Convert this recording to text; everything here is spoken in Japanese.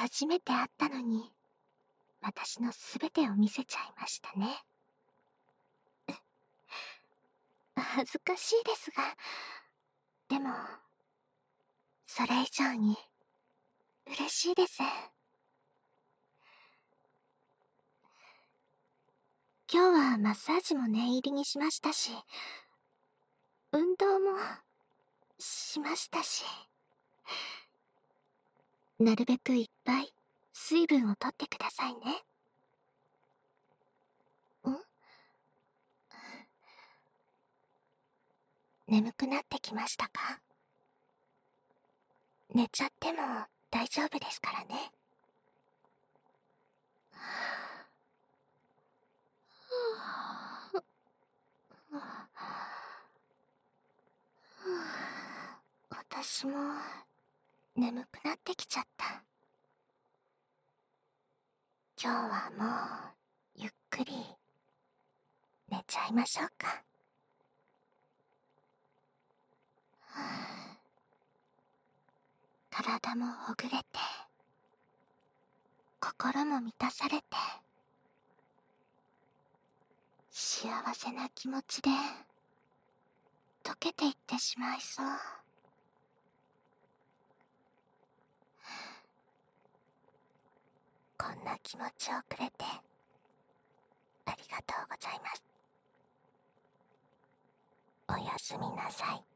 初めて会ったのに、私のすべてを見せちゃいましたね。恥ずかしいですが、でも、それ以上に、嬉しいです。今日はマッサージも念入りにしましたし、運動も、しましたし、なるべくいっぱい、水分をとってくださいね。眠くなってきましたか？寝ちゃっても大丈夫ですからね。私も眠くなってきちゃった。今日はもうゆっくり寝ちゃいましょうか。体もほぐれて、心も満たされて、幸せな気持ちで溶けていってしまいそう。こんな気持ちをくれてありがとうございます。おやすみなさい。